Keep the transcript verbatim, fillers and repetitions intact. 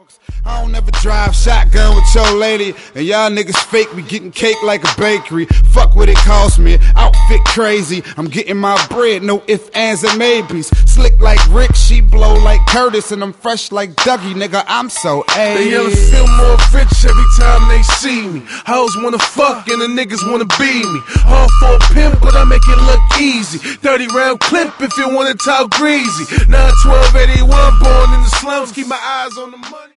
I don't ever drive shotgun with your lady, and y'all niggas fake me getting cake like a bakery. Fuck what it cost me, outfit crazy. I'm getting my bread, no ifs, ands, and maybes. Slick like Rick, she blow like Curtis, and I'm fresh like Dougie, nigga, I'm so A. They yelling feel more rich every time they see me. Hoes wanna fuck and the niggas wanna be me. Hard for a pimp, but I make it look easy. thirty round clip if you wanna talk greasy. nine twelve eighty-one, born in the slums, keep my eyes on the money.